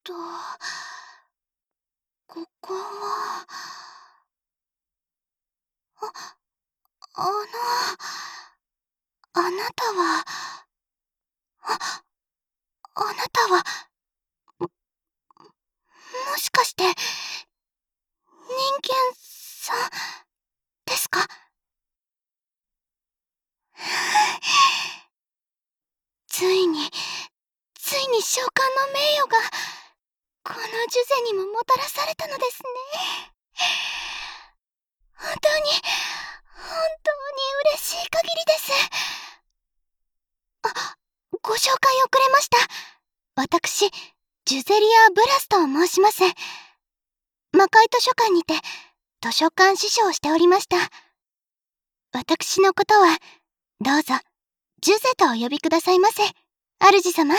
と、ここは、あの、あなたは、あなたは、もしかして、人間さんですか？ついに召喚の名誉が、このジュゼにももたらされたのですね。本当に嬉しい限りです。ご紹介遅れました。私、ジュゼリア・ブラスと申します。魔界図書館にて、図書館司書をしておりました。私のことは、どうぞ、ジュゼとお呼びくださいませ、主様。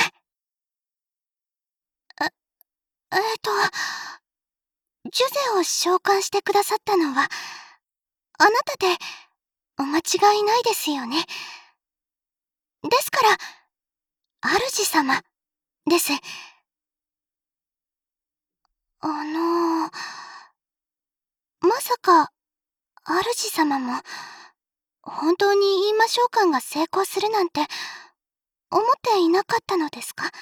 ジュゼを召喚してくださったのは、あなたで、お間違いないですよね。ですから、主様、です。まさか、主様も、本当に閻魔召喚が成功するなんて、思っていなかったのですか？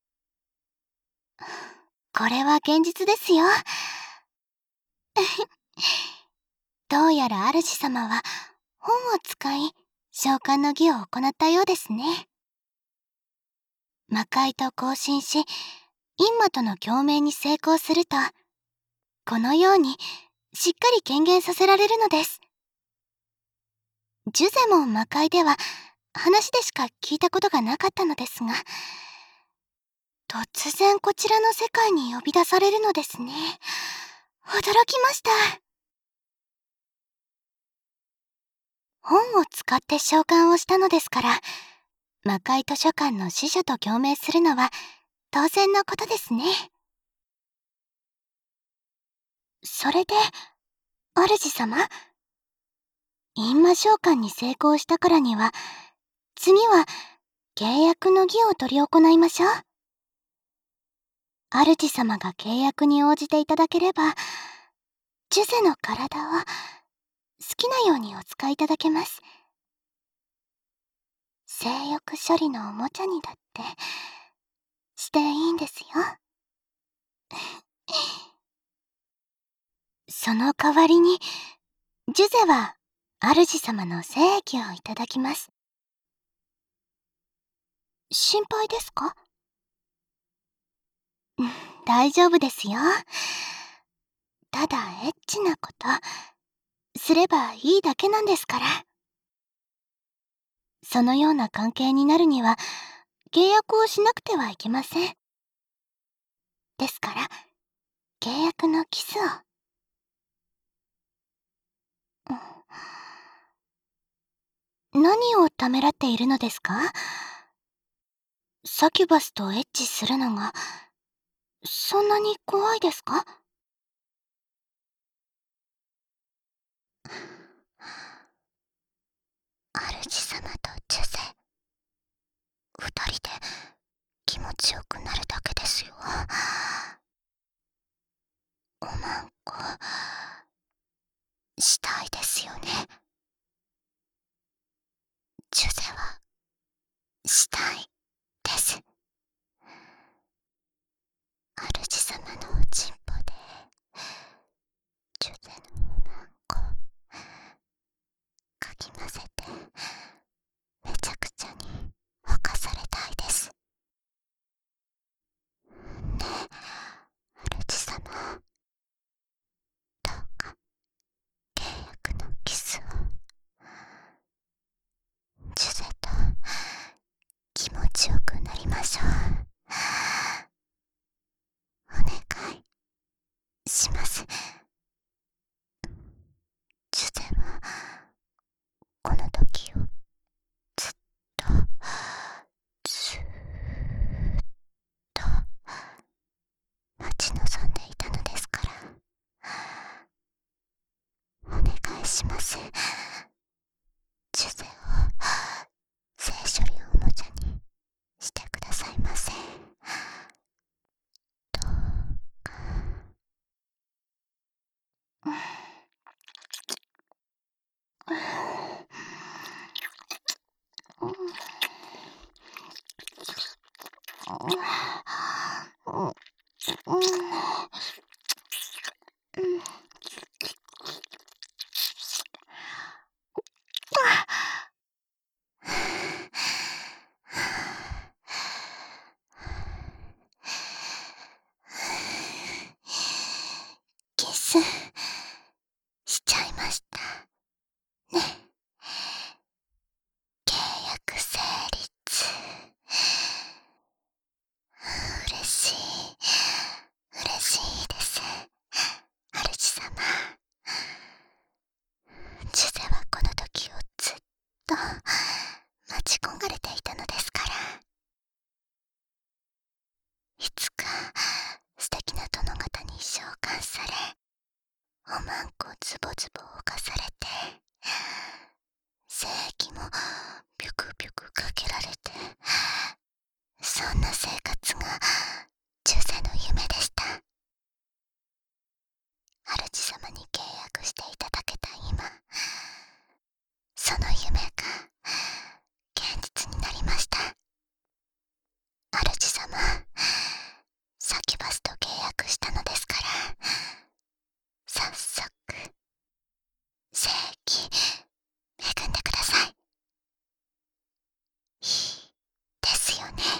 これは現実ですよ。どうやら主様は、本を使い、召喚の儀を行ったようですね。魔界と交信し、閻魔との共鳴に成功すると、このように、しっかり権限させられるのです。ジュゼも魔界では、話でしか聞いたことがなかったのですが、突然こちらの世界に呼び出されるのですね。驚きました。本を使って召喚をしたのですから、魔界図書館の司書と共鳴するのは当然のことですね。それで、主様、閻魔召喚に成功したからには、次は契約の儀を執り行いましょう。主様が契約に応じていただければ、ジュゼの体を好きなようにお使いいただけます。性欲処理のおもちゃにだってしていいんですよ。その代わりに、ジュゼは主様の精液をいただきます。心配ですか？大丈夫ですよ。ただエッチなことすればいいだけなんですから。そのような関係になるには契約をしなくてはいけません。ですから契約のキスを。何をためらっているのですか？サキュバスとエッチするのがそんなに怖いですか？主様とジュゼ、二人で気持ちよくなるだけですよ。おまんこしたいですよね。ジュゼはしたいです。主様のおちんぽでジュゼのおまんこかき混ぜてめちゃくちゃにほかされたいです。ねえ、主様、どうか契約のキスをジュゼと気持ちよくなりましょう。お願いします。ジュゼはこの時をずっとずーっと待ち望んでいたのですから、お願いします。ジュゼを性処理おもちゃにしてくださいませ。どキスしちゃいましたね。契約成立。嬉しいです。主様。ジュゼはこの時をずっと待ち焦がれていたのですから。いつか素敵な殿方に召喚され、おまんこズボズボ犯されて、精液もビュクビュクかけられて、そんな生活がジュゼの夢でした。主様に契約していただけた今、その夢が現実になりました。主様、サキュバスと契約したのですから、早速精液恵んでください。いいですよね。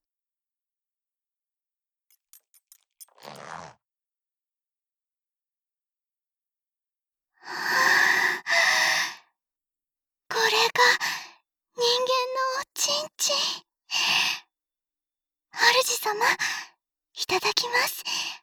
これが人間のおちんちん。主様、いただきます。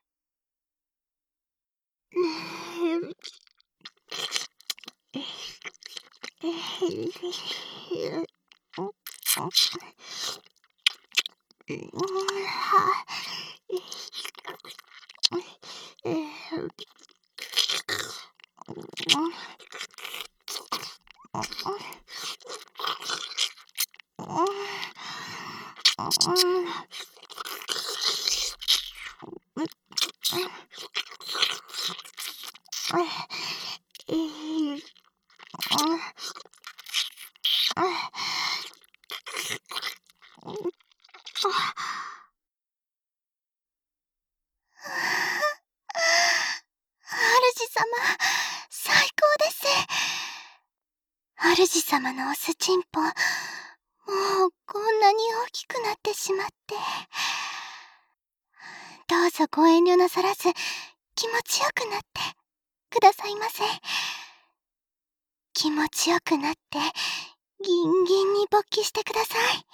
主様、最高です。主様のおすちんぽ、もうこんなに大きくなってしまって。どうぞご遠慮なさらず、気持ちよくなってくださいませ。気持ちよくなって、ギンギンに勃起してください。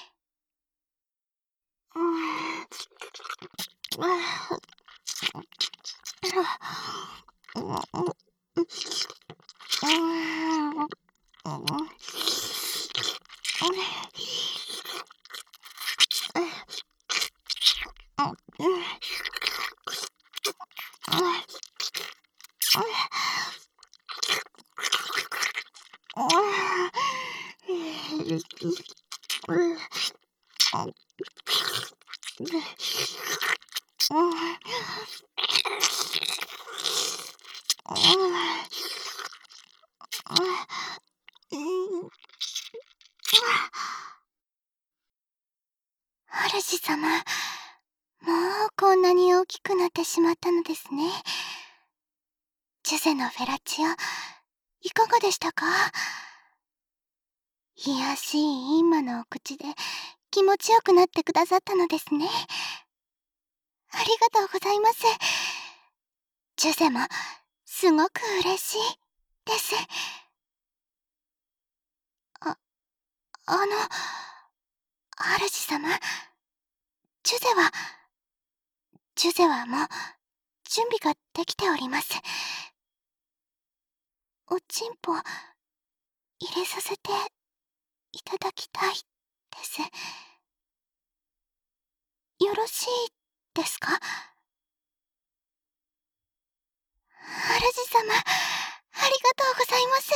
主様、もうこんなに大きくなってしまったのですね。ジュゼのフェラチオ、いかがでしたか？癒やしい今のお口で気持ちよくなってくださったのですね。ありがとうございます。ジュゼもすごく嬉しいです。あの、主様、ジュゼはもう準備ができております。おちんぽ入れさせていただきたいです。よろしいですか？主様、ありがとうございます。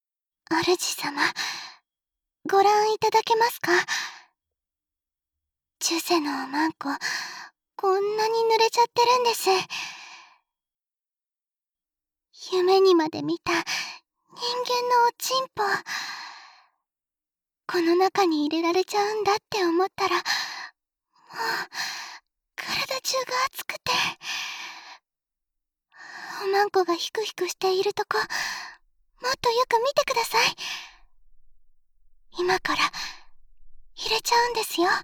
主様、ご覧いただけますか？ チュセのおまんこ、こんなに濡れちゃってるんです。夢にまで見た人間のおちんぽ、この中に入れられちゃうんだって思ったら、もう体中が熱くて、おまんこがヒクヒクしているとこ、もっとよく見てください。今から入れちゃうんですよ。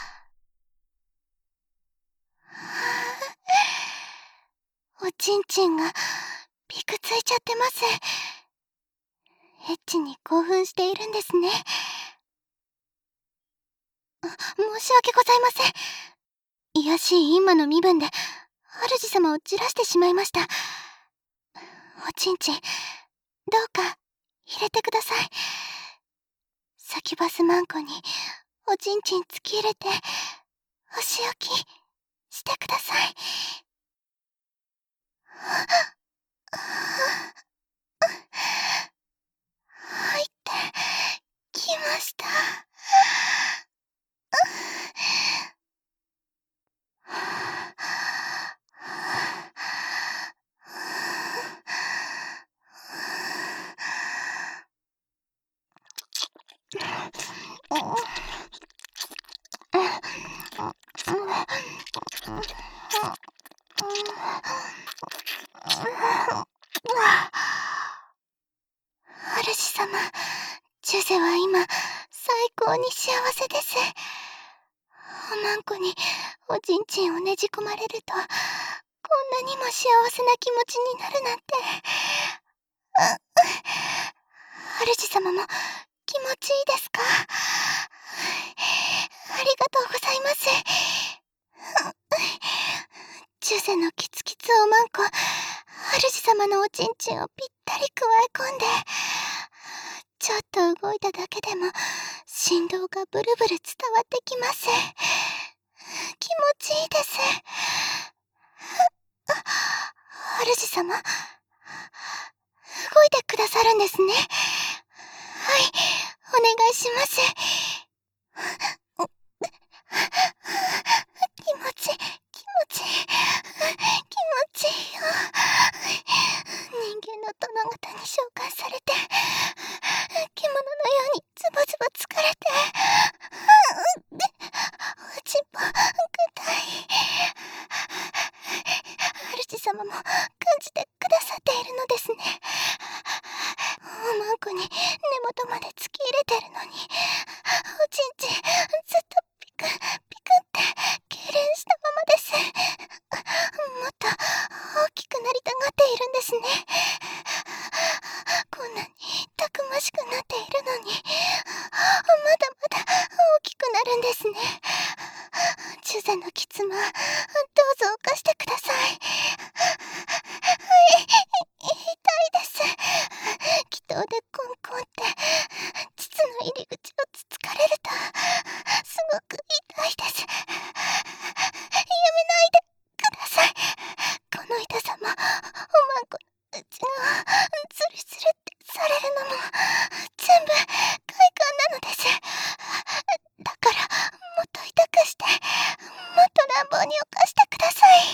おちんちんがピクついちゃってます。エッチに興奮しているんですね。申し訳ございません。卑しい今の身分で主様をじらしてしまいました。おちんちん、どうか入れてください。サキュバスマンコにおちんちん突き入れてお仕置きしてください。入ってきました。主様、チュゼは今最高に幸せです。おまんこにおちんちんをねじ込まれると、こんなにも幸せな気持ちになるなんて。主様も気持ちいいですか？ありがとうございます。チュゼのキツキツおまんこ、主様のおちんちんをぴったり加え込んで、ちょっと動いただけでも振動がブルブル伝わってきます。気持ちいいです。主様、動いてくださるんですね。はい、お願いします。気持ちいい、気持ちいい、気持ちいいよ。人間の殿方に召喚されて、獣のようにズボズボ疲れて、おちんぽ、硬い。主様も感じてくださっているのですね。おまんこに根元まで突き入れてるのに、おちんちんずっとピクピクって痙攣したままです。もっと大きくなりたがっているんですね。こんなにたくましくなっているのに、まだまだ大きくなるんですね。チュゼのキツマ、どうぞ犯してください。痛いです。気筒でコンコンって膣の入り口をつつかれるとすごく痛いです。やめないでください。この痛さもおまんこの内側ズリズリってされるのも全部快感なのです。だからもっと痛くして、もっと乱暴に犯してください。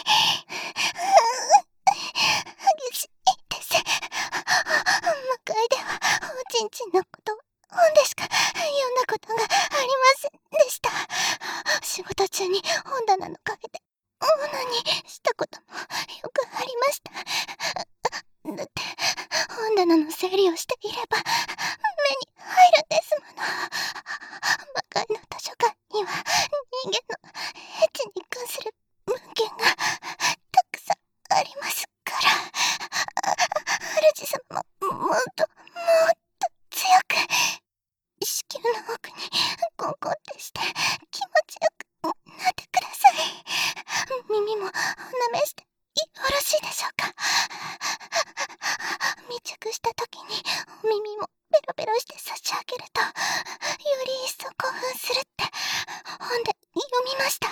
激しいです。魔界ではおちんちんのこと本でしか読んだことがありませんでした。仕事中に本棚の陰でオナにしたこともよくありました。だって本棚の整理をしていれば目に入るんですもの。魔界の図書館には人間のエッチに関する文献がたくさんありますから。主様ももっと強く子宮の奥にコンコンってして気持ちよくなってください。耳も舐めしてよろしいでしょうか？密着した時にお耳もペロペロして差し上げるとより一層興奮するって本で読みました。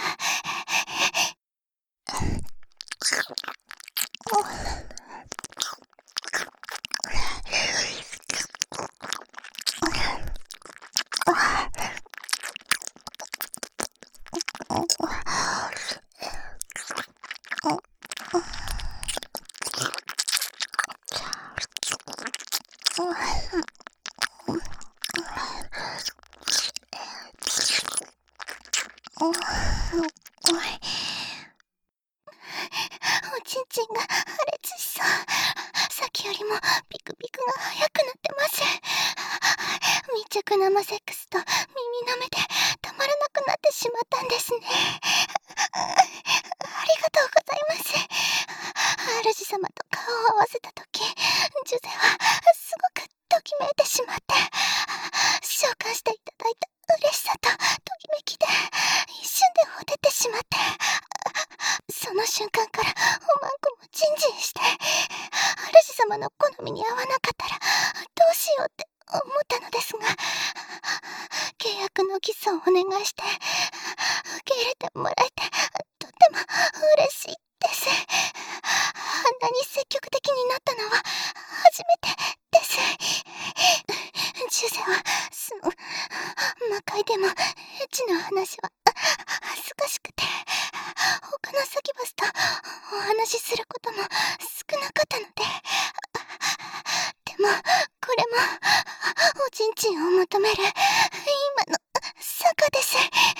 おちんちんが破裂しそう。さっきよりもピクピクが速くなってます。密着生セックスと耳舐めでたまらなくなってしまったんですね。ありがとうございます。主様と顔を合わせた時、ジュゼはすごくときめいてしまって、召喚していただいた嬉しさとときめきで一瞬でほてってしまって、その瞬間からおまんこもジンジンして、主様の好みに合わなかったらどうしようって思ったのですが、契約のキスをお願いして受け入れてもらえてとても嬉しいです。あんなに積極的になったのは初めてです。ジュゼは魔界でもエッチな話は恥ずかしくて、他のサキュバスとお話しすることも少なかったので、でもこれもおちんちんを求める今の坂です。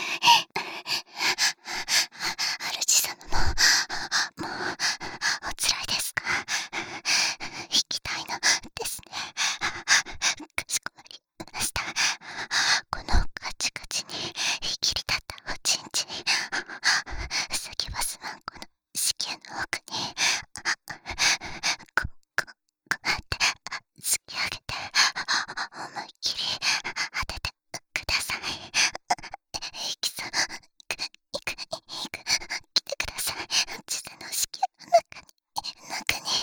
主様もうおつらいですか？引きたいのですね。かしこまりました。このカチカチに切り立ったおちんちん、サキュバスマンコの子宮の奥にこうやって突き上げて思いっきり当ててください。いきそう、いく来てください。ジュゼの子宮の中に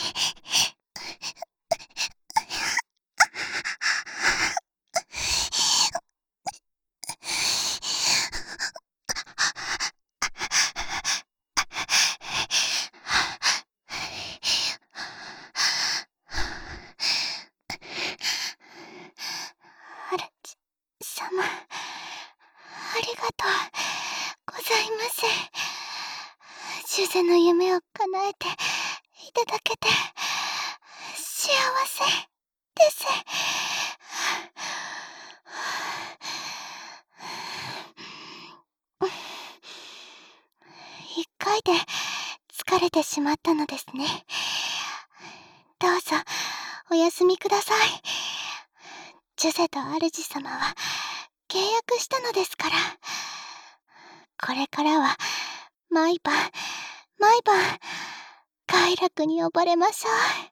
様、ありがとうございます。ジュゼの夢を叶えていただけて幸せです。一回で疲れてしまったのですね。どうぞお休みください。ジュゼと主様は契約したのですから。これからは毎晩快楽に溺れましょう。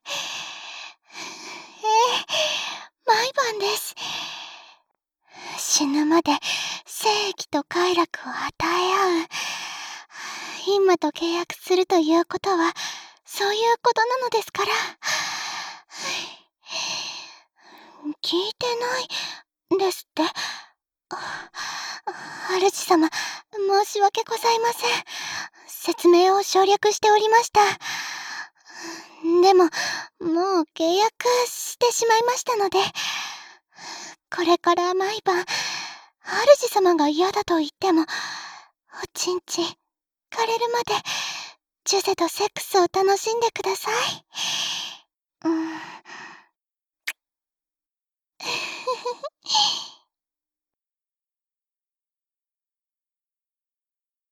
毎晩です。死ぬまで精液と快楽を与え合う。今と契約するということはそういうことなのですから。聞いてないですって。主様、申し訳ございません。説明を省略しておりました。でも、もう契約してしまいましたので、これから毎晩、主様が嫌だと言っても、おちんちん、枯れるまで、ジュゼとセックスを楽しんでください。